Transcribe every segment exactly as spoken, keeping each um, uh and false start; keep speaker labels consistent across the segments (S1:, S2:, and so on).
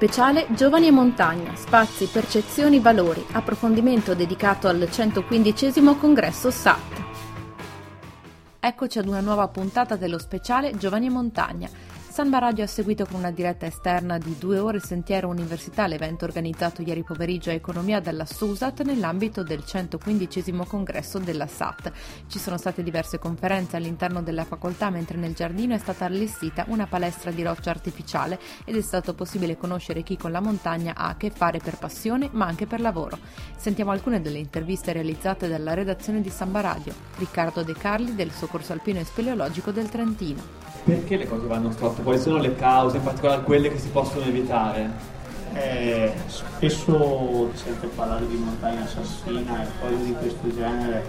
S1: Speciale Giovani e Montagna, spazi, percezioni, valori, approfondimento dedicato al centoquindicesimo congresso S A T. Eccoci ad una nuova puntata dello speciale Giovani e Montagna. Samba Radio ha seguito con una diretta esterna di due ore il Sentiero Università, l'evento organizzato ieri pomeriggio a Economia dalla SUSAT nell'ambito del centoquindicesimo congresso della S A T. Ci sono state diverse conferenze all'interno della facoltà, mentre nel giardino è stata allestita una palestra di roccia artificiale ed è stato possibile conoscere chi con la montagna ha a che fare per passione ma anche per lavoro. Sentiamo alcune delle interviste realizzate dalla redazione di Samba Radio. Riccardo De Carli del Soccorso Alpino e Speleologico del Trentino.
S2: Perché le cose vanno storte? Quali sono le cause, in particolare quelle che si possono evitare?
S3: Eh, spesso si sente parlare di montagna assassina e cose di questo genere.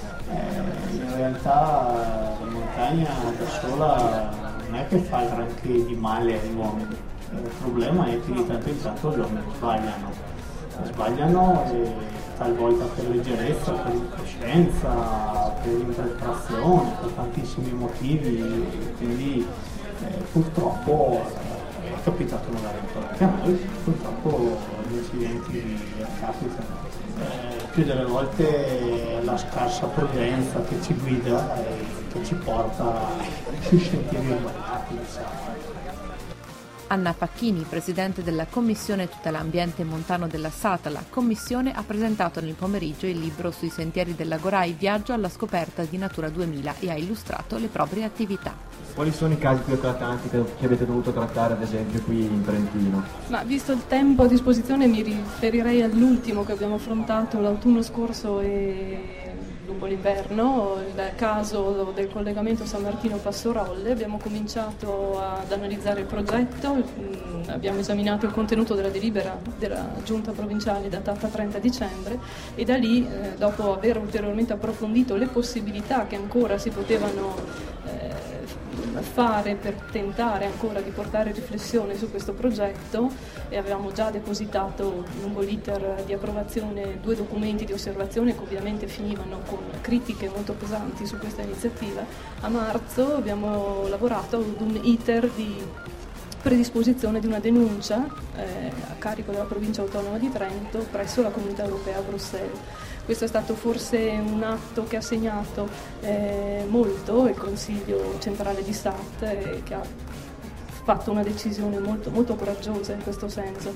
S3: Eh, in realtà la montagna da sola non è che fa granché di male agli uomini. Il problema è che di tanto in tanto gli uomini sbagliano. Sbagliano e talvolta per leggerezza, per incoscienza, per interpretazione, per tantissimi motivi, quindi eh, purtroppo eh, è capitato magari anche a noi, purtroppo gli incidenti capitano. Eh, più delle volte la scarsa prudenza che ci guida e che ci porta sui sentieri sbagliati, diciamo.
S1: Anna Facchini, presidente della Commissione Tutela Ambiente Montano della S A T, la Commissione ha presentato nel pomeriggio il libro sui sentieri dell'Agorai Viaggio alla scoperta di Natura duemila e ha illustrato le proprie attività.
S4: Quali sono i casi più eclatanti che avete dovuto trattare ad esempio qui in Trentino?
S5: Ma visto il tempo a disposizione mi riferirei all'ultimo che abbiamo affrontato l'autunno scorso e lungo l'inverno, il caso del collegamento San Martino-Passorolle. Abbiamo cominciato ad analizzare il progetto, abbiamo esaminato il contenuto della delibera della giunta provinciale datata trenta dicembre e da lì, eh, dopo aver ulteriormente approfondito le possibilità che ancora si potevano eh, fare per tentare ancora di portare riflessione su questo progetto, e avevamo già depositato lungo l'iter di approvazione due documenti di osservazione che ovviamente finivano con critiche molto pesanti su questa iniziativa. A marzo abbiamo lavorato ad un iter di predisposizione di una denuncia eh, a carico della provincia autonoma di Trento presso la Comunità Europea a Bruxelles. Questo è stato forse un atto che ha segnato eh, molto il Consiglio centrale di S A T eh, che ha fatto una decisione molto, molto coraggiosa in questo senso.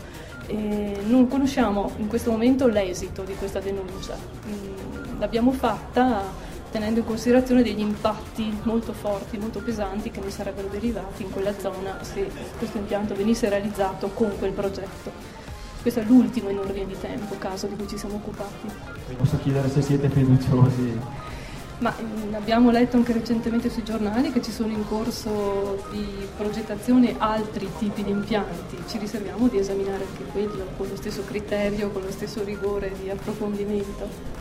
S5: E non conosciamo in questo momento l'esito di questa denuncia. Mm, l'abbiamo fatta tenendo in considerazione degli impatti molto forti, molto pesanti che ne sarebbero derivati in quella zona se questo impianto venisse realizzato con quel progetto. Questo è l'ultimo in ordine di tempo, caso di cui ci siamo occupati.
S4: Posso chiedere se siete fiduciosi?
S5: Ma mh, abbiamo letto anche recentemente sui giornali che ci sono in corso di progettazione altri tipi di impianti. Ci riserviamo di esaminare anche quello con lo stesso criterio, con lo stesso rigore di approfondimento.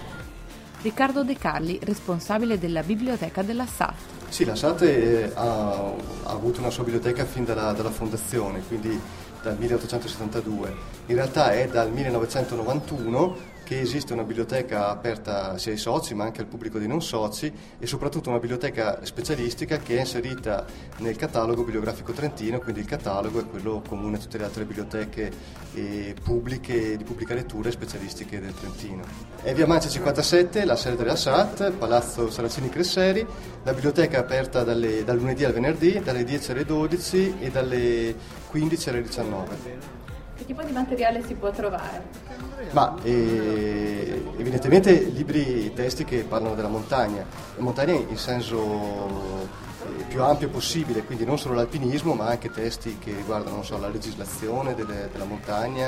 S1: Riccardo De Carli, responsabile della biblioteca della S A T.
S6: Sì, la S A T è, ha, ha avuto una sua biblioteca fin dalla, dalla fondazione, quindi dal milleottocentosettantadue. In realtà è dal millenovecentonovantuno che esiste una biblioteca aperta sia ai soci ma anche al pubblico dei non soci, e soprattutto una biblioteca specialistica che è inserita nel catalogo bibliografico trentino, quindi il catalogo è quello comune a tutte le altre biblioteche eh, pubbliche di pubblica lettura e specialistiche del Trentino. È via Mancia cinquantasette, la sede della S A T, Palazzo Saracini Cresseri. La biblioteca è aperta dalle, dal lunedì al venerdì, dalle dieci alle dodici e dalle quindici alle diciannove.
S7: Che tipo di materiale si può trovare?
S6: Ma eh, evidentemente libri e testi che parlano della montagna, la montagna in senso eh, più ampio possibile, quindi non solo l'alpinismo ma anche testi che riguardano, non so, la legislazione delle, della montagna,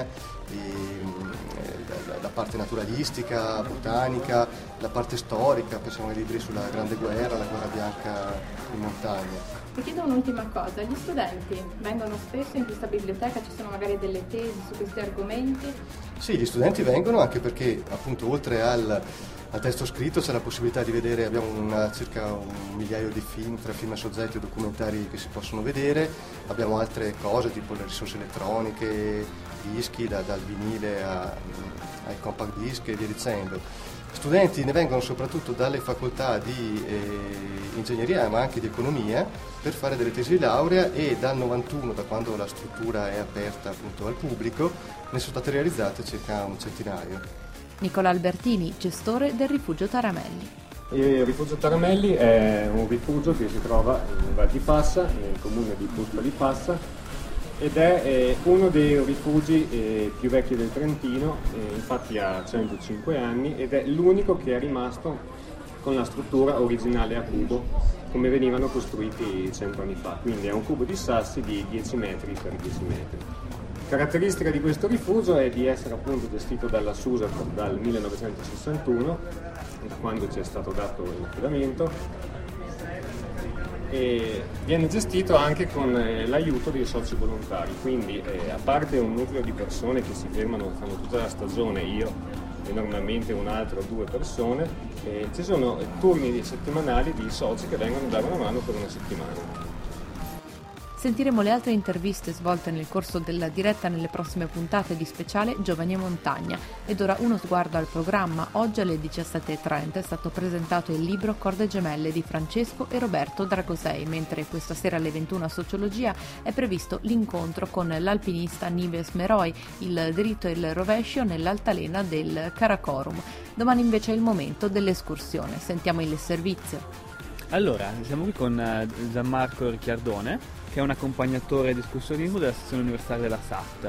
S6: e, la, la parte naturalistica, botanica, la parte storica, pensiamo ai libri sulla Grande Guerra, la Guerra Bianca in montagna.
S7: Ti chiedo un'ultima cosa, gli studenti vengono spesso in questa biblioteca, ci sono magari delle tesi su questi argomenti?
S6: Sì, gli studenti vengono anche perché appunto oltre al, al testo scritto c'è la possibilità di vedere, abbiamo una, circa un migliaio di film, tra film a soggetti e documentari che si possono vedere, abbiamo altre cose tipo le risorse elettroniche, dischi da, dal vinile a, ai compact disc e via dicendo. Studenti ne vengono soprattutto dalle facoltà di eh, ingegneria ma anche di economia per fare delle tesi di laurea, e dal novantuno, da quando la struttura è aperta appunto al pubblico, ne sono state realizzate circa un centinaio.
S1: Nicola Albertini, gestore del Rifugio Taramelli.
S8: Il Rifugio Taramelli è un rifugio che si trova in Val di Fassa, nel comune di Puspa di Fassa, ed è eh, uno dei rifugi eh, più vecchi del Trentino, eh, infatti ha centocinque anni, ed è l'unico che è rimasto con la struttura originale a cubo, come venivano costruiti cento anni fa, quindi è un cubo di sassi di dieci metri per dieci metri. Caratteristica di questo rifugio è di essere appunto gestito dalla SUSAT dal millenovecentosessantuno, da quando ci è stato dato l'affidamento, e viene gestito anche con eh, l'aiuto dei soci volontari, quindi eh, a parte un nucleo di persone che si fermano, fanno tutta la stagione, io e normalmente un altro due persone, eh, ci sono turni settimanali di soci che vengono a dare una mano per una settimana.
S1: Sentiremo le altre interviste svolte nel corso della diretta nelle prossime puntate di speciale Giovani e Montagna. Ed ora uno sguardo al programma. Oggi alle diciassette e trenta è stato presentato il libro Corde gemelle di Francesco e Roberto Dragosei, mentre questa sera alle ventuno a Sociologia è previsto l'incontro con l'alpinista Nives Meroi, il dritto e il rovescio nell'altalena del Karakorum. Domani invece è il momento dell'escursione. Sentiamo il servizio.
S2: Allora, siamo qui con Gianmarco Ricciardone, che è un accompagnatore di escursionismo della sezione universitaria della S A T.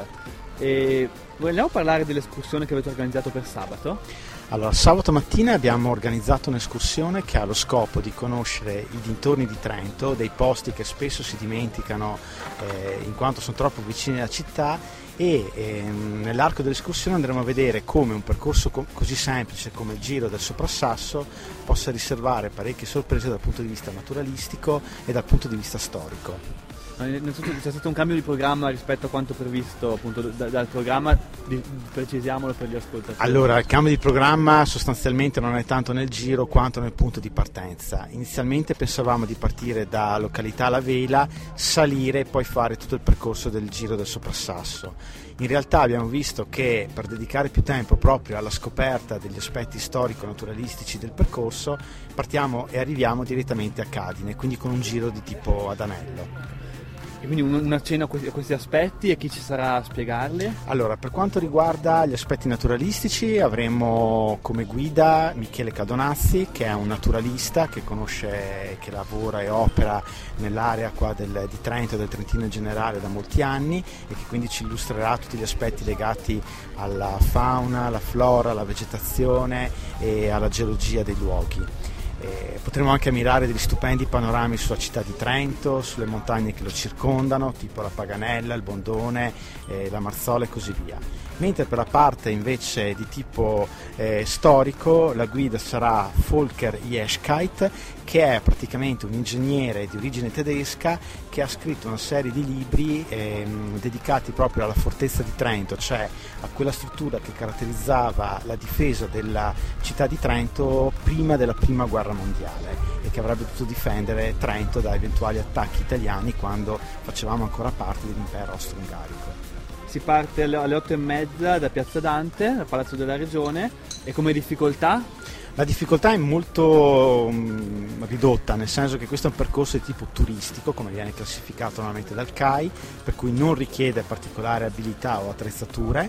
S2: E vogliamo parlare dell'escursione che avete organizzato per sabato?
S9: Allora, sabato mattina abbiamo organizzato un'escursione che ha lo scopo di conoscere i dintorni di Trento, dei posti che spesso si dimenticano eh, in quanto sono troppo vicini alla città, e ehm, nell'arco dell'escursione andremo a vedere come un percorso co- così semplice come il Giro del Soprassasso possa riservare parecchie sorprese dal punto di vista naturalistico e dal punto di vista storico.
S2: Innanzitutto c'è stato un cambio di programma rispetto a quanto previsto appunto da, dal programma, di, precisiamolo per gli ascoltatori.
S9: Allora, il cambio di programma sostanzialmente non è tanto nel giro quanto nel punto di partenza. Inizialmente pensavamo di partire da località La Vela, salire e poi fare tutto il percorso del Giro del Soprassasso. In realtà abbiamo visto che per dedicare più tempo proprio alla scoperta degli aspetti storico-naturalistici del percorso partiamo e arriviamo direttamente a Cadine, quindi con un giro di tipo ad anello.
S2: E quindi un accenno a questi, a questi aspetti, e chi ci sarà a spiegarli?
S9: Allora, per quanto riguarda gli aspetti naturalistici avremo come guida Michele Cadonazzi, che è un naturalista che conosce, che lavora e opera nell'area qua del, di Trento e del Trentino in generale da molti anni, e che quindi ci illustrerà tutti gli aspetti legati alla fauna, alla flora, alla vegetazione e alla geologia dei luoghi. Eh, potremo anche ammirare degli stupendi panorami sulla città di Trento, sulle montagne che lo circondano, tipo la Paganella, il Bondone, eh, la Marzola e così via. Mentre per la parte invece di tipo eh, storico la guida sarà Volker Jeschkeit, che è praticamente un ingegnere di origine tedesca che ha scritto una serie di libri ehm, dedicati proprio alla fortezza di Trento, cioè a quella struttura che caratterizzava la difesa della città di Trento prima della prima guerra mondiale e che avrebbe potuto difendere Trento da eventuali attacchi italiani quando facevamo ancora parte dell'impero austro-ungarico.
S2: Si parte alle otto e mezza da Piazza Dante, dal Palazzo della Regione, e come difficoltà?
S9: La difficoltà è molto mh, ridotta, nel senso che questo è un percorso di tipo turistico, come viene classificato normalmente dal C A I, per cui non richiede particolari abilità o attrezzature.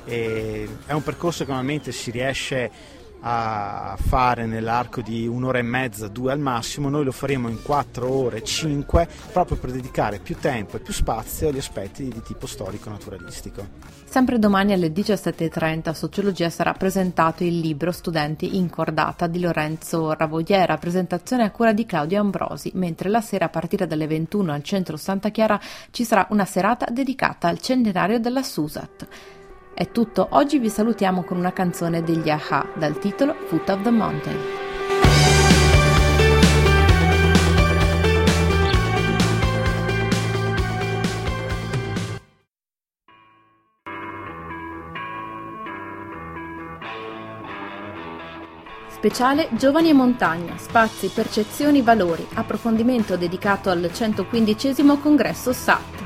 S9: E è un percorso che normalmente si riesce a fare nell'arco di un'ora e mezza, due al massimo. Noi lo faremo in quattro ore, cinque, proprio per dedicare più tempo e più spazio agli aspetti di tipo storico-naturalistico.
S1: Sempre domani alle diciassette e trenta a Sociologia sarà presentato il libro Studenti in cordata di Lorenzo Ravogliera, presentazione a cura di Claudio Ambrosi, mentre la sera a partire dalle ventuno al centro Santa Chiara ci sarà una serata dedicata al centenario della SUSAT. È tutto, oggi vi salutiamo con una canzone degli A-ha dal titolo Foot of the Mountain. Speciale Giovani e Montagna, spazi, percezioni, valori, approfondimento dedicato al centoquindicesimo congresso S A T.